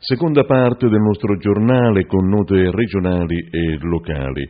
Seconda parte del nostro giornale con note regionali e locali.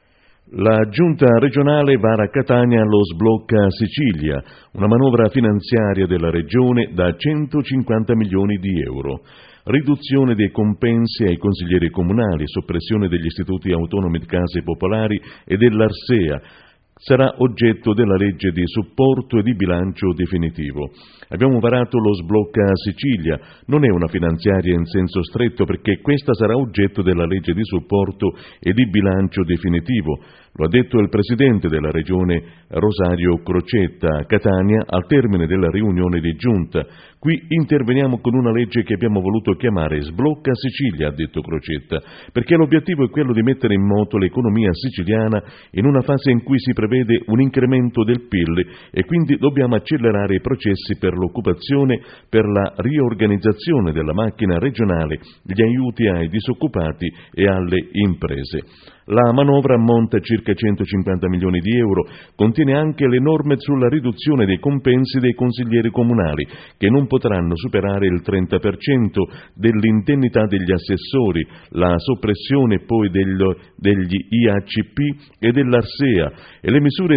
La Giunta regionale vara Catania lo sblocca Sicilia, una manovra finanziaria della Regione da 150 milioni di euro. Riduzione dei compensi ai consiglieri comunali, soppressione degli istituti autonomi di case popolari e dell'Arsea. Sarà oggetto della legge di supporto e di bilancio definitivo. Abbiamo varato lo sblocca Sicilia, non è una finanziaria in senso stretto perché questa sarà oggetto della legge di supporto e di bilancio definitivo. Lo ha detto il presidente della regione Rosario Crocetta a Catania al termine della riunione di giunta. Qui interveniamo con una legge che abbiamo voluto chiamare Sblocca Sicilia, ha detto Crocetta, perché l'obiettivo è quello di mettere in moto l'economia siciliana in una fase in cui si prevede un incremento del PIL e quindi dobbiamo accelerare i processi per l'occupazione, per la riorganizzazione della macchina regionale, gli aiuti ai disoccupati e alle imprese. La manovra ammonta a circa 150 milioni di euro, contiene anche le norme sulla riduzione dei compensi dei consiglieri comunali, che non potranno superare il 30% dell'indennità degli assessori, la soppressione poi degli IACP e dell'Arsea e le misure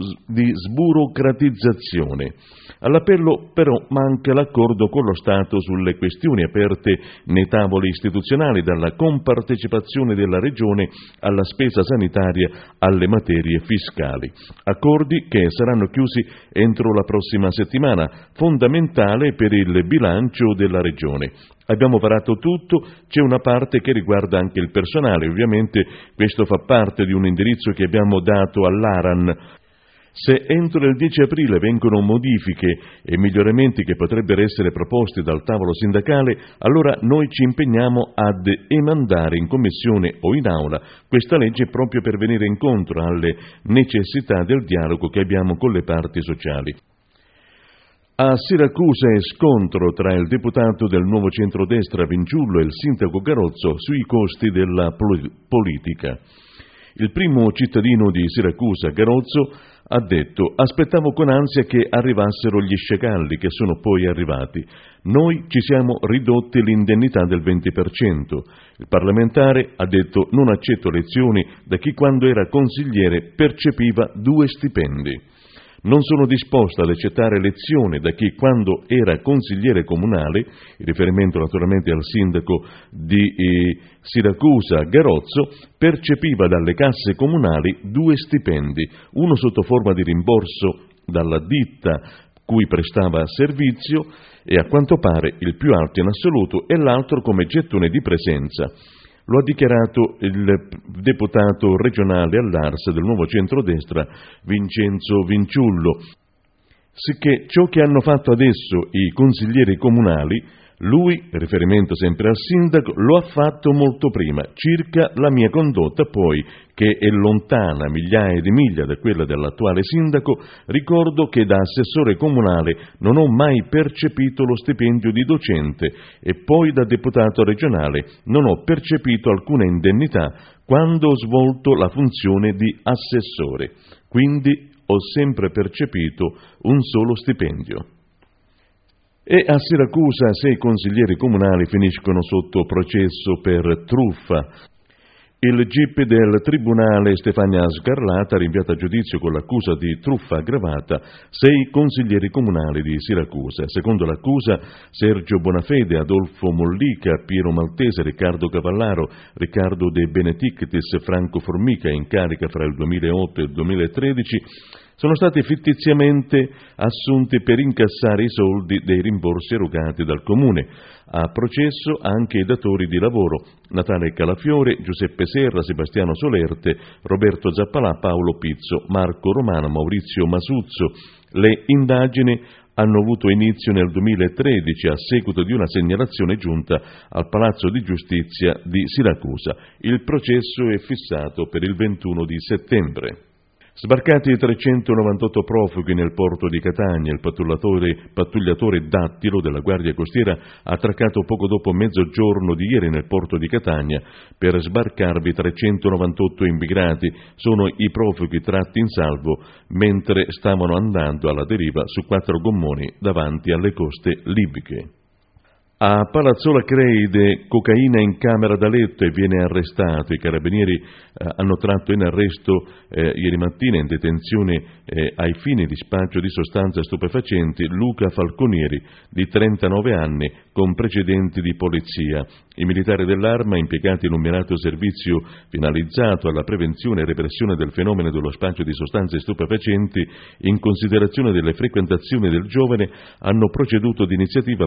di sburocratizzazione. All'appello però manca l'accordo con lo Stato sulle questioni aperte nei tavoli istituzionali, dalla compartecipazione della Regione alla spesa sanitaria alle materie fiscali. Accordi che saranno chiusi entro la prossima settimana, fondamentale per il bilancio della Regione. Abbiamo varato tutto, c'è una parte che riguarda anche il personale, ovviamente questo fa parte di un indirizzo che abbiamo dato all'ARAN. Se entro il 10 aprile vengono modifiche e miglioramenti che potrebbero essere proposti dal tavolo sindacale, allora noi ci impegniamo ad emandare in commissione o in aula questa legge proprio per venire incontro alle necessità del dialogo che abbiamo con le parti sociali. A Siracusa è scontro tra il deputato del Nuovo Centrodestra Vinciullo e il sindaco Garozzo sui costi della politica. Il primo cittadino di Siracusa, Garozzo, ha detto: aspettavo con ansia che arrivassero gli sciacalli, che sono poi arrivati. Noi ci siamo ridotti l'indennità del 20%. Il parlamentare ha detto: non accetto lezioni da chi quando era consigliere percepiva 2 stipendi. Non sono disposto ad accettare lezioni da chi quando era consigliere comunale, in riferimento naturalmente al sindaco di Siracusa, Garozzo, percepiva dalle casse comunali 2 stipendi, uno sotto forma di rimborso dalla ditta cui prestava servizio e a quanto pare il più alto in assoluto, e l'altro come gettone di presenza. Lo ha dichiarato il deputato regionale all'Ars del Nuovo Centrodestra Vincenzo Vinciullo. Sicché ciò che hanno fatto adesso i consiglieri comunali, lui, riferimento sempre al sindaco, lo ha fatto molto prima, circa la mia condotta poi, che è lontana migliaia di miglia da quella dell'attuale sindaco. Ricordo che da assessore comunale non ho mai percepito lo stipendio di docente e poi da deputato regionale non ho percepito alcuna indennità quando ho svolto la funzione di assessore, quindi ho sempre percepito un solo stipendio. E a Siracusa 6 consiglieri comunali finiscono sotto processo per truffa. Il GIP del Tribunale Stefania Sgarlata ha rinviato a giudizio con l'accusa di truffa aggravata 6 consiglieri comunali di Siracusa. Secondo l'accusa, Sergio Bonafede, Adolfo Mollica, Piero Maltese, Riccardo Cavallaro, Riccardo De Benetictis, Franco Formica, in carica fra il 2008 e il 2013, sono stati fittiziamente assunti per incassare i soldi dei rimborsi erogati dal Comune. A processo anche i datori di lavoro: Natale Calafiore, Giuseppe Serra, Sebastiano Solerte, Roberto Zappalà, Paolo Pizzo, Marco Romano, Maurizio Masuzzo. Le indagini hanno avuto inizio nel 2013 a seguito di una segnalazione giunta al Palazzo di Giustizia di Siracusa. Il processo è fissato per il 21 di settembre. Sbarcati 398 profughi nel porto di Catania, il pattugliatore Dattilo della Guardia Costiera ha attraccato poco dopo mezzogiorno di ieri nel porto di Catania per sbarcarvi 398 immigrati. Sono i profughi tratti in salvo mentre stavano andando alla deriva su 4 gommoni davanti alle coste libiche. A Palazzola Creide, cocaina in camera da letto e viene arrestato. I carabinieri hanno tratto in arresto ieri mattina in detenzione ai fini di spaccio di sostanze stupefacenti Luca Falconieri, di 39 anni, con precedenti di polizia. I militari dell'Arma, impiegati in un mirato servizio finalizzato alla prevenzione e repressione del fenomeno dello spaccio di sostanze stupefacenti, in considerazione delle frequentazioni del giovane, hanno proceduto di iniziativa a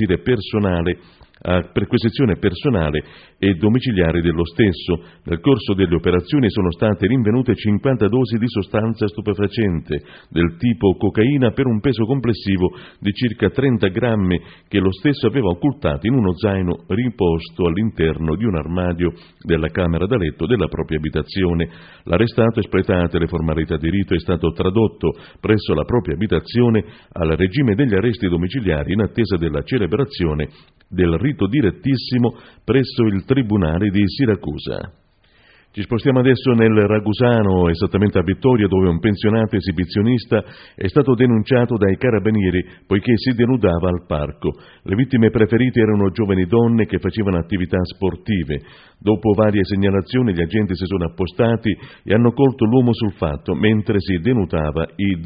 perquisizione personale e domiciliare dello stesso. Nel corso delle operazioni sono state rinvenute 50 dosi di sostanza stupefacente del tipo cocaina per un peso complessivo di circa 30 grammi che lo stesso aveva occultato in uno zaino riposto all'interno di un armadio della camera da letto della propria abitazione. L'arrestato, espletate le formalità di rito, è stato tradotto presso la propria abitazione al regime degli arresti domiciliari in attesa della celebrazione del rito direttissimo presso il Tribunale di Siracusa. Ci spostiamo adesso nel Ragusano, esattamente a Vittoria, dove un pensionato esibizionista è stato denunciato dai carabinieri poiché si denudava al parco. Le vittime preferite erano giovani donne che facevano attività sportive. Dopo varie segnalazioni gli agenti si sono appostati e hanno colto l'uomo sul fatto mentre si denudava i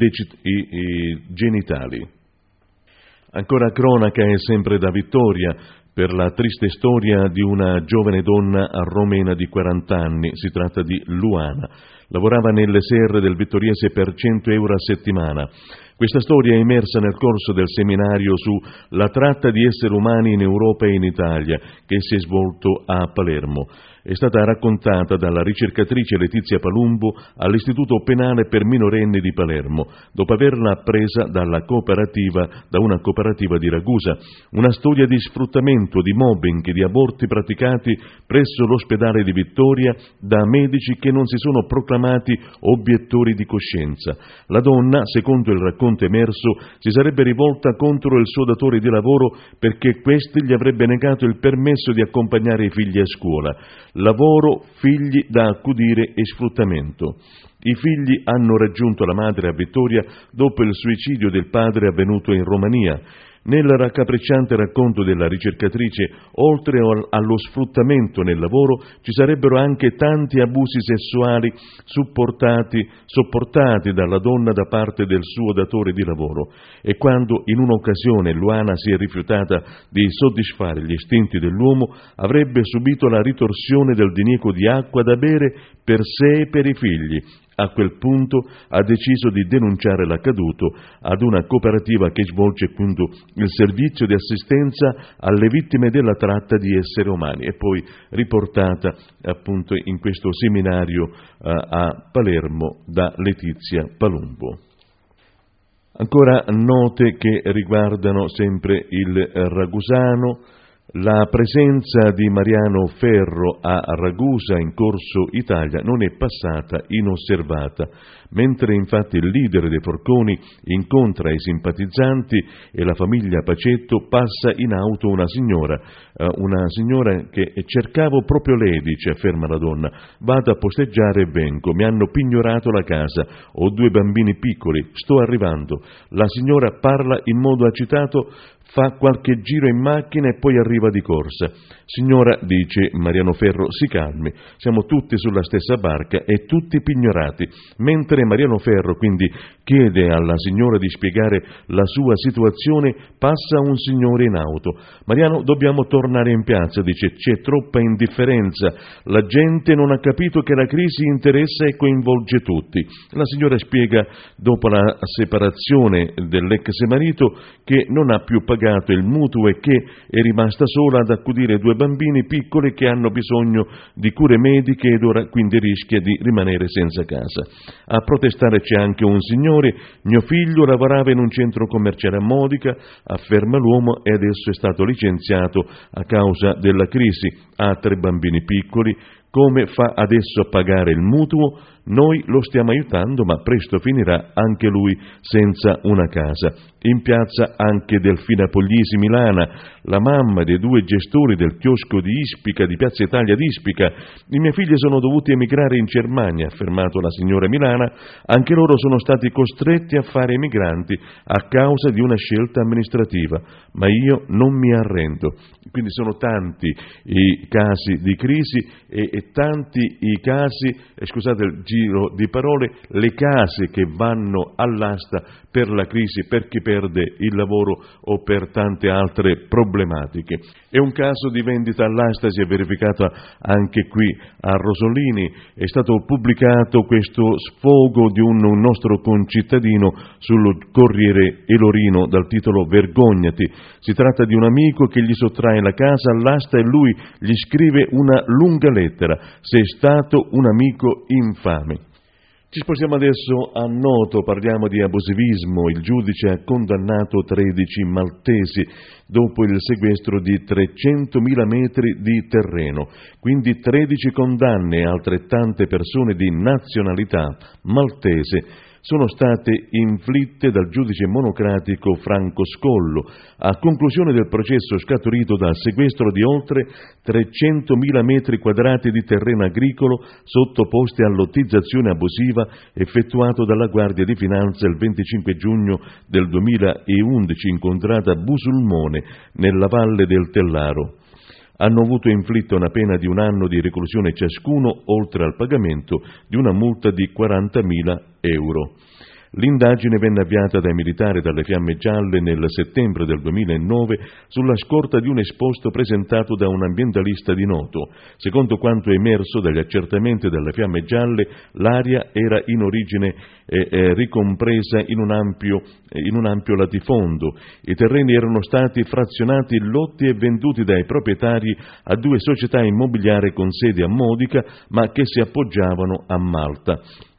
genitali. Ancora cronaca è sempre da Vittoria per la triste storia di una giovane donna romena di 40 anni. Si tratta di Luana. Lavorava nelle serre del Vittoriese per 100 euro a settimana. Questa storia è emersa nel corso del seminario su la tratta di esseri umani in Europa e in Italia, che si è svolto a Palermo. È stata raccontata dalla ricercatrice Letizia Palumbo all'Istituto Penale per Minorenni di Palermo, dopo averla appresa da una cooperativa di Ragusa. Una storia di sfruttamento, di mobbing, di aborti praticati presso l'ospedale di Vittoria da medici che non si sono proclamati obiettori di coscienza. La donna, secondo il racconto emerso, si sarebbe rivolta contro il suo datore di lavoro perché questi gli avrebbe negato il permesso di accompagnare i figli a scuola. Lavoro, figli da accudire e sfruttamento. I figli hanno raggiunto la madre a Vittoria dopo il suicidio del padre avvenuto in Romania. Nel raccapricciante racconto della ricercatrice, oltre allo sfruttamento nel lavoro, ci sarebbero anche tanti abusi sessuali sopportati dalla donna da parte del suo datore di lavoro. E quando in un'occasione Luana si è rifiutata di soddisfare gli istinti dell'uomo, avrebbe subito la ritorsione del diniego di acqua da bere per sé e per i figli. A quel punto ha deciso di denunciare l'accaduto ad una cooperativa che svolge appunto il servizio di assistenza alle vittime della tratta di esseri umani, e poi riportata appunto in questo seminario a Palermo da Letizia Palumbo. Ancora note che riguardano sempre il Ragusano. La presenza di Mariano Ferro a Ragusa in Corso Italia non è passata inosservata. Mentre infatti il leader dei Forconi incontra i simpatizzanti e la famiglia Pacetto, passa in auto una signora che cercavo proprio lei, dice, afferma la donna. Vado a posteggiare e vengo, mi hanno pignorato la casa, ho 2 bambini piccoli, sto arrivando. La signora parla in modo agitato, fa qualche giro in macchina e poi arriva di corsa. Signora, dice Mariano Ferro, si calmi, siamo tutti sulla stessa barca e tutti pignorati. Mentre Mariano Ferro quindi chiede alla signora di spiegare la sua situazione, passa un signore in auto. Mariano, dobbiamo tornare in piazza, dice, c'è troppa indifferenza, la gente non ha capito che la crisi interessa e coinvolge tutti. La signora spiega, dopo la separazione dell'ex marito, che non ha più pagato il mutuo e che è rimasta sola ad accudire 2 bambini piccoli che hanno bisogno di cure mediche ed ora quindi rischia di rimanere senza casa. A protestare c'è anche un signore, mio figlio lavorava in un centro commerciale a Modica, afferma l'uomo, e adesso è stato licenziato a causa della crisi, ha 3 bambini piccoli, Come fa adesso a pagare il mutuo? Noi lo stiamo aiutando, ma presto finirà anche lui senza una casa. In piazza anche Delfina Puglisi Milana, la mamma dei 2 gestori del chiosco di Ispica, di Piazza Italia di Ispica. I miei figli sono dovuti emigrare in Germania, ha affermato la signora Milana. Anche loro sono stati costretti a fare emigranti a causa di una scelta amministrativa, ma io non mi arrendo. Quindi sono tanti i casi di crisi e tanti i casi, scusate il giro di parole, le case che vanno all'asta per la crisi, per chi perde il lavoro o per tante altre problematiche. E un caso di vendita all'asta si è verificato anche qui a Rosolini. È stato pubblicato questo sfogo di un nostro concittadino sul Corriere Elorino dal titolo "Vergognati". Si tratta di un amico che gli sottrae la casa all'asta e lui gli scrive una lunga lettera: "Sei stato un amico infame". Ci spostiamo adesso a Noto, parliamo di abusivismo. Il giudice ha condannato 13 maltesi dopo il sequestro di 300.000 metri di terreno, quindi 13 condanne a altrettante persone di nazionalità maltese sono state inflitte dal giudice monocratico Franco Scollo, a conclusione del processo scaturito dal sequestro di oltre 300.000 metri quadrati di terreno agricolo sottoposti a lottizzazione abusiva effettuato dalla Guardia di Finanza il 25 giugno del 2011 in contrada Busulmone, nella Valle del Tellaro. Hanno avuto inflitto una pena di 1 anno di reclusione ciascuno, oltre al pagamento di una multa di 40.000 euro. L'indagine venne avviata dai militari dalle Fiamme Gialle nel settembre del 2009 sulla scorta di un esposto presentato da un ambientalista di Noto. Secondo quanto emerso dagli accertamenti delle Fiamme Gialle, l'area era in origine ricompresa in un ampio latifondo. I terreni erano stati frazionati in lotti e venduti dai proprietari a 2 società immobiliari con sede a Modica, ma che si appoggiavano a Malta,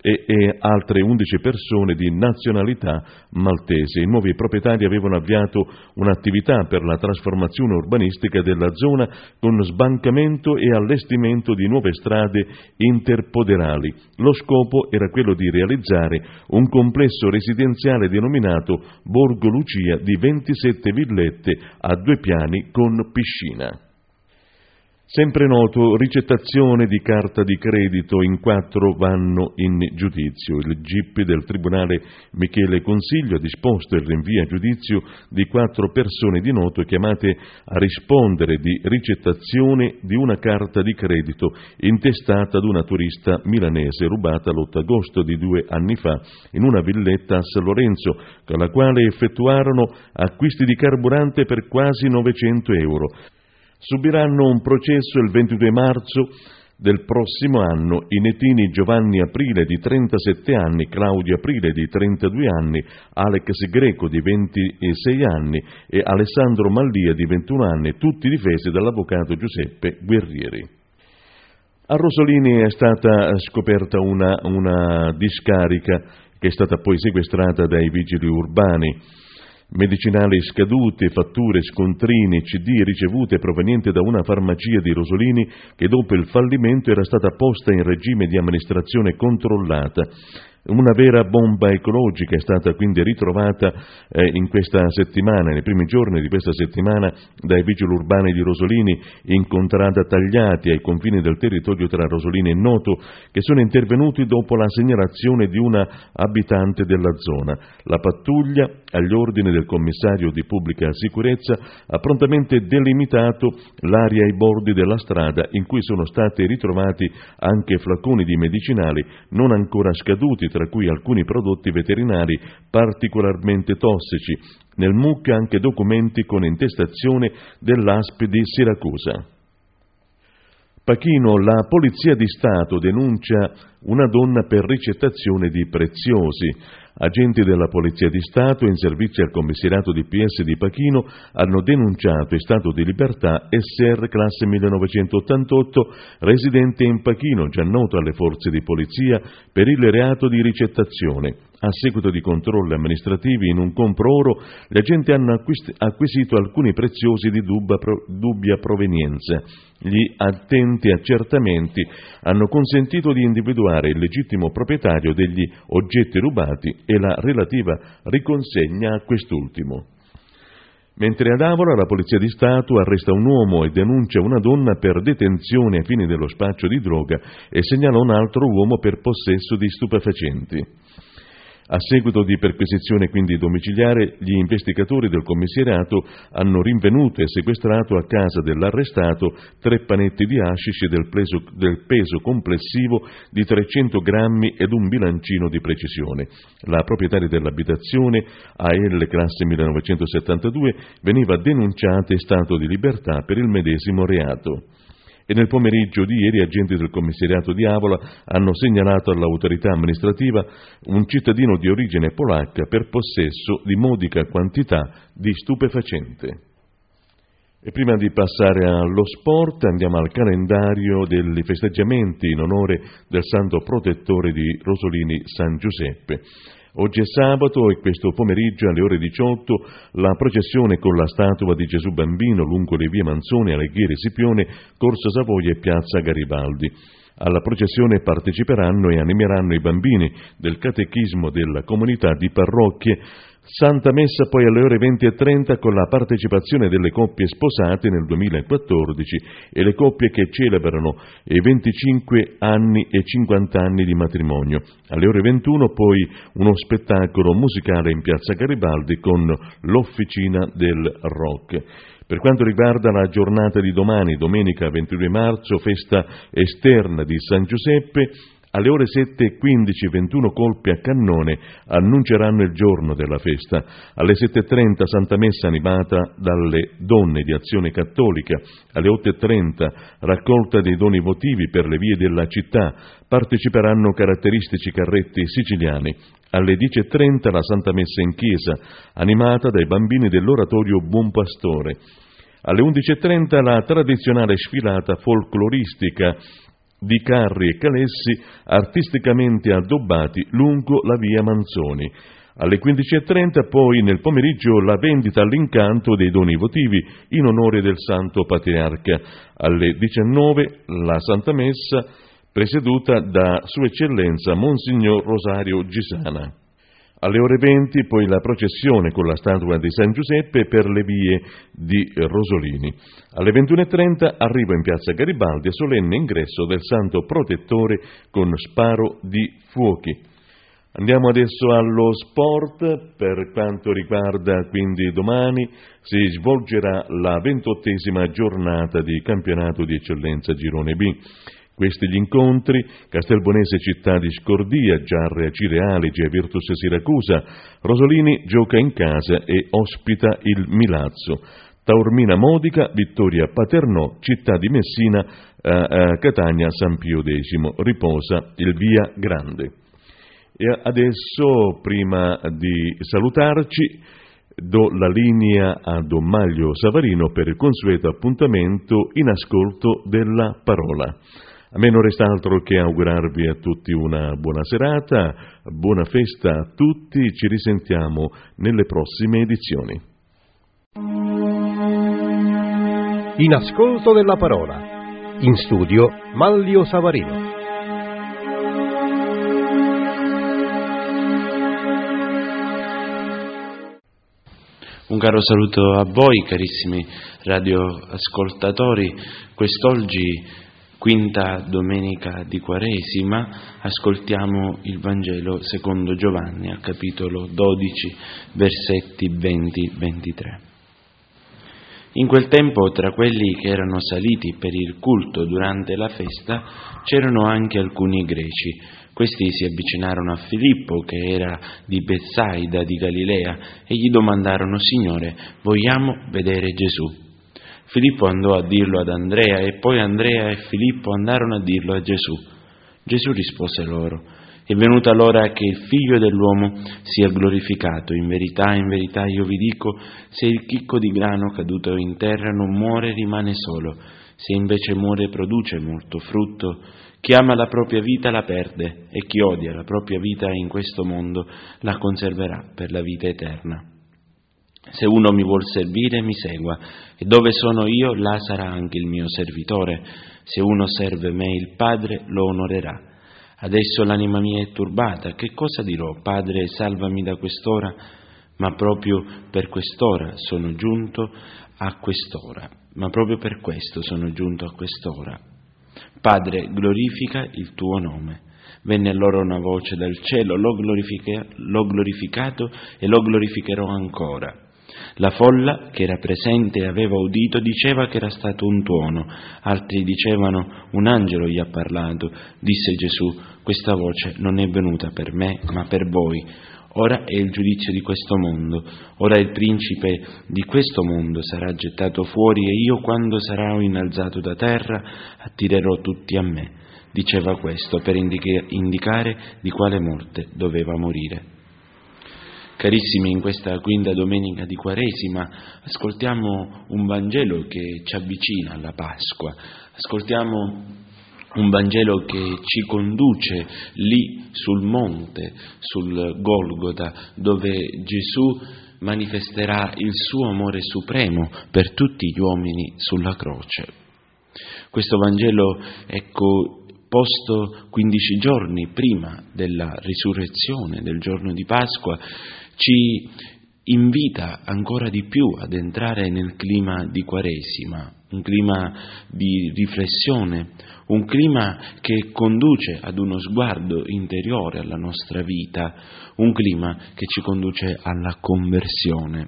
e altre 11 persone di nazionalità maltese. I nuovi proprietari avevano avviato un'attività per la trasformazione urbanistica della zona con sbancamento e allestimento di nuove strade interpoderali. Lo scopo era quello di realizzare un complesso residenziale denominato Borgo Lucia di 27 villette a 2 piani con piscina. Sempre Noto, ricettazione di carta di credito, in 4 vanno in giudizio. Il GIP del Tribunale Michele Consiglio ha disposto il rinvio a giudizio di 4 persone di Noto chiamate a rispondere di ricettazione di una carta di credito intestata ad una turista milanese rubata l'8 agosto di 2 anni fa in una villetta a San Lorenzo, con la quale effettuarono acquisti di carburante per quasi 900 euro. Subiranno un processo il 22 marzo del prossimo anno i netini Giovanni Aprile di 37 anni, Claudio Aprile di 32 anni, Alex Greco di 26 anni e Alessandro Mallia di 21 anni, tutti difesi dall'avvocato Giuseppe Guerrieri. A Rosolini è stata scoperta una discarica che è stata poi sequestrata dai vigili urbani. Medicinali scaduti, fatture, scontrini, CD ricevute provenienti da una farmacia di Rosolini che dopo il fallimento era stata posta in regime di amministrazione controllata. Una vera bomba ecologica è stata quindi ritrovata in questa settimana, nei primi giorni di questa settimana, dai vigili urbani di Rosolini in contrada Tagliati, ai confini del territorio tra Rosolini e Noto, che sono intervenuti dopo la segnalazione di una abitante della zona. La pattuglia, agli ordini del commissario di pubblica sicurezza, ha prontamente delimitato l'area ai bordi della strada in cui sono stati ritrovati anche flaconi di medicinali non ancora scaduti, tra cui alcuni prodotti veterinari particolarmente tossici. Nel MUC anche documenti con intestazione dell'ASP di Siracusa. Pachino, la Polizia di Stato denuncia una donna per ricettazione di preziosi. Agenti della Polizia di Stato in servizio al commissariato di PS di Pachino hanno denunciato in stato di libertà SR classe 1988, residente in Pachino, già noto alle forze di polizia per il reato di ricettazione. A seguito di controlli amministrativi in un compro-oro, gli agenti hanno acquisito alcuni preziosi di dubbia provenienza. Gli attenti accertamenti hanno consentito di individuare il legittimo proprietario degli oggetti rubati e la relativa riconsegna a quest'ultimo. Mentre ad Avola la Polizia di Stato arresta un uomo e denuncia una donna per detenzione ai fini dello spaccio di droga e segnala un altro uomo per possesso di stupefacenti. A seguito di perquisizione quindi domiciliare, gli investigatori del commissariato hanno rinvenuto e sequestrato a casa dell'arrestato 3 panetti di hashish del peso complessivo di 300 grammi ed un bilancino di precisione. La proprietaria dell'abitazione, AL classe 1972, veniva denunciata in stato di libertà per il medesimo reato. E nel pomeriggio di ieri agenti del commissariato di Avola hanno segnalato all'autorità amministrativa un cittadino di origine polacca per possesso di modica quantità di stupefacente. E prima di passare allo sport andiamo al calendario dei festeggiamenti in onore del santo protettore di Rosolini, San Giuseppe. Oggi è sabato e questo pomeriggio alle ore 18 la processione con la statua di Gesù Bambino lungo le vie Manzoni, Alighieri, Scipione, Corso Savoia e Piazza Garibaldi. Alla processione parteciperanno e animeranno i bambini del catechismo della comunità di parrocchie. Santa Messa poi alle ore 20:30 con la partecipazione delle coppie sposate nel 2014 e le coppie che celebrano i 25 anni e 50 anni di matrimonio. Alle ore 21 poi uno spettacolo musicale in Piazza Garibaldi con l'Officina del Rock. Per quanto riguarda la giornata di domani, domenica 22 marzo, festa esterna di San Giuseppe, alle ore 7:15 21 colpi a cannone annunceranno il giorno della festa. Alle 7:30 Santa Messa animata dalle donne di Azione Cattolica. Alle 8:30 raccolta dei doni votivi per le vie della città. Parteciperanno caratteristici carretti siciliani. Alle 10:30 la Santa Messa in chiesa, animata dai bambini dell'oratorio Buon Pastore. Alle 11:30 la tradizionale sfilata folcloristica di carri e calessi artisticamente addobbati lungo la via Manzoni. Alle 15:30 poi nel pomeriggio la vendita all'incanto dei doni votivi in onore del Santo Patriarca. Alle 19 la Santa Messa presieduta da Sua Eccellenza Monsignor Rosario Gisana. Alle ore 20 poi la processione con la statua di San Giuseppe per le vie di Rosolini. Alle 21:30 arriva in Piazza Garibaldi e solenne ingresso del Santo Protettore con sparo di fuochi. Andiamo adesso allo sport. Per quanto riguarda quindi domani si svolgerà la 28ª giornata di campionato di eccellenza Girone B. Questi gli incontri: Castelbonese Città di Scordia, Giarre Cireali, Virtus Siracusa. Rosolini gioca in casa e ospita il Milazzo. Taormina Modica, Vittoria Paternò, Città di Messina, Catania San Pio X. Riposa il Via Grande. E adesso, prima di salutarci, do la linea a Don Maglio Savarino per il consueto appuntamento in ascolto della parola. A me non resta altro che augurarvi a tutti una buona serata, buona festa a tutti, ci risentiamo nelle prossime edizioni. In ascolto della parola. In studio Maglio Savarino. Un caro saluto a voi, carissimi radioascoltatori. Quest'oggi, quinta domenica di Quaresima, ascoltiamo il Vangelo secondo Giovanni, al capitolo 12, versetti 20-23. In quel tempo, tra quelli che erano saliti per il culto durante la festa, c'erano anche alcuni greci. Questi si avvicinarono a Filippo, che era di Betsaida di Galilea, e gli domandarono: Signore, vogliamo vedere Gesù. Filippo andò a dirlo ad Andrea, e poi Andrea e Filippo andarono a dirlo a Gesù. Gesù rispose loro: È venuta l'ora che il Figlio dell'uomo sia glorificato. In verità io vi dico, se il chicco di grano caduto in terra non muore, rimane solo. Se invece muore, produce molto frutto. Chi ama la propria vita la perde, e chi odia la propria vita in questo mondo la conserverà per la vita eterna. Se uno mi vuol servire, mi segua, e dove sono io, là sarà anche il mio servitore. Se uno serve me, il Padre lo onorerà. Adesso l'anima mia è turbata, che cosa dirò? Padre, salvami da quest'ora, ma proprio per quest'ora sono giunto a quest'ora, ma proprio per questo sono giunto a quest'ora. Padre, glorifica il tuo nome. Venne allora una voce dal cielo, l'ho glorificato e lo glorificherò ancora. La folla che era presente e aveva udito diceva che era stato un tuono, altri dicevano un angelo gli ha parlato. Disse Gesù, questa voce non è venuta per me ma per voi. Ora è il giudizio di questo mondo, ora il principe di questo mondo sarà gettato fuori e io quando sarò innalzato da terra attirerò tutti a me. Diceva questo per indicare di quale morte doveva morire. Carissimi, in questa quinta domenica di Quaresima ascoltiamo un Vangelo che ci avvicina alla Pasqua, ascoltiamo un Vangelo che ci conduce lì sul monte, sul Golgota, dove Gesù manifesterà il suo amore supremo per tutti gli uomini sulla croce. Questo Vangelo, posto 15 giorni prima della risurrezione, del giorno di Pasqua, ci invita ancora di più ad entrare nel clima di Quaresima, un clima di riflessione, un clima che conduce ad uno sguardo interiore alla nostra vita, un clima che ci conduce alla conversione.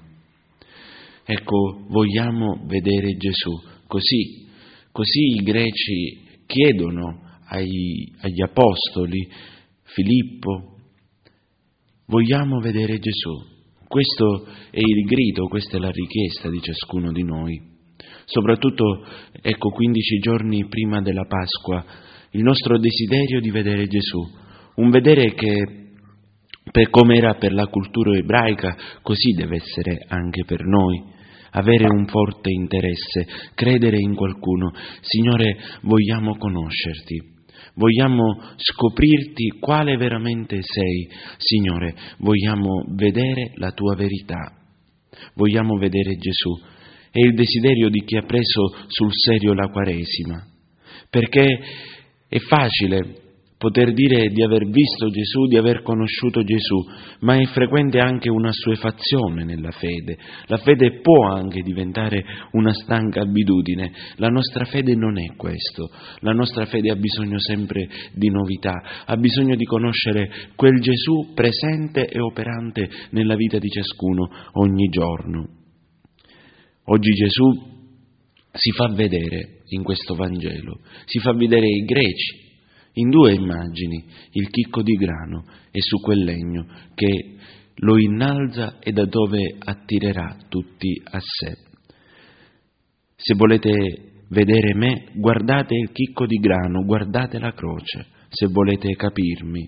Vogliamo vedere Gesù, così i greci chiedono agli apostoli, Filippo, vogliamo vedere Gesù. Questo è il grido, questa è la richiesta di ciascuno di noi. Soprattutto, 15 giorni prima della Pasqua, il nostro desiderio di vedere Gesù, un vedere che, per come era per la cultura ebraica, così deve essere anche per noi. Avere un forte interesse, credere in qualcuno. Signore, vogliamo conoscerti. Vogliamo scoprirti quale veramente sei, Signore, vogliamo vedere la tua verità, vogliamo vedere Gesù. È il desiderio di chi ha preso sul serio la Quaresima, perché è facile poter dire di aver visto Gesù, di aver conosciuto Gesù, ma è frequente anche una assuefazione nella fede. La fede può anche diventare una stanca abitudine. La nostra fede non è questo. La nostra fede ha bisogno sempre di novità, ha bisogno di conoscere quel Gesù presente e operante nella vita di ciascuno ogni giorno. Oggi Gesù si fa vedere in questo Vangelo, si fa vedere ai greci, in due immagini, il chicco di grano e su quel legno che lo innalza e da dove attirerà tutti a sé. Se volete vedere me, guardate il chicco di grano, guardate la croce, se volete capirmi.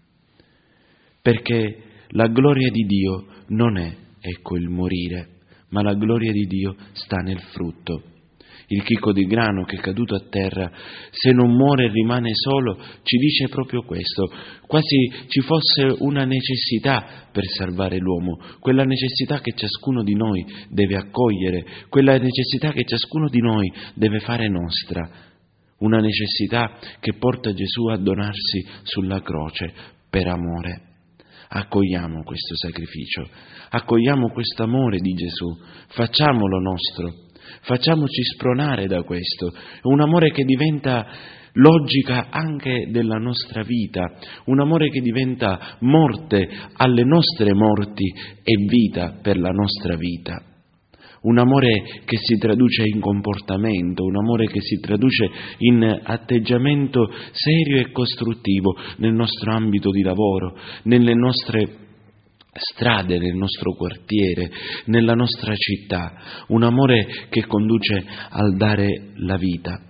Perché la gloria di Dio non è, il morire, ma la gloria di Dio sta nel frutto. Il chicco di grano che è caduto a terra, se non muore e rimane solo, ci dice proprio questo, quasi ci fosse una necessità per salvare l'uomo, quella necessità che ciascuno di noi deve accogliere, quella necessità che ciascuno di noi deve fare nostra, una necessità che porta Gesù a donarsi sulla croce per amore. Accogliamo questo sacrificio, accogliamo questo amore di Gesù, facciamolo nostro. Facciamoci spronare da questo, un amore che diventa logica anche della nostra vita, un amore che diventa morte alle nostre morti e vita per la nostra vita, un amore che si traduce in comportamento, un amore che si traduce in atteggiamento serio e costruttivo nel nostro ambito di lavoro, nelle nostre strade, nel nostro quartiere, nella nostra città, un amore che conduce al dare la vita.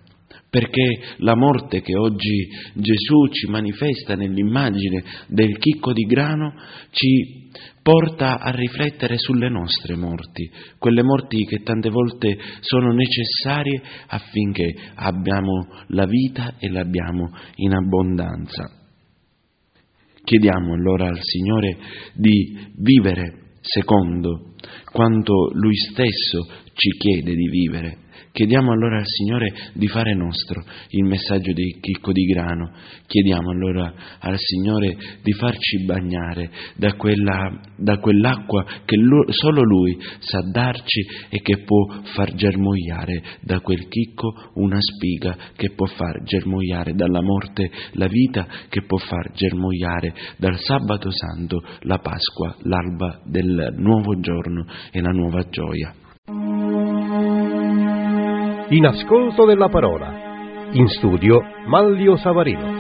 perché la morte che oggi Gesù ci manifesta nell'immagine del chicco di grano ci porta a riflettere sulle nostre morti, quelle morti che tante volte sono necessarie affinché abbiamo la vita e l'abbiamo in abbondanza. Chiediamo allora al Signore di vivere secondo quanto Lui stesso ci chiede di vivere. Chiediamo allora al Signore di fare nostro il messaggio di chicco di grano. Chiediamo allora al Signore di farci bagnare da quell'acqua che solo Lui sa darci e che può far germogliare da quel chicco una spiga, che può far germogliare dalla morte la vita, che può far germogliare dal sabato santo la Pasqua, l'alba del nuovo giorno e la nuova gioia. In ascolto della parola. In studio Manlio Savarino.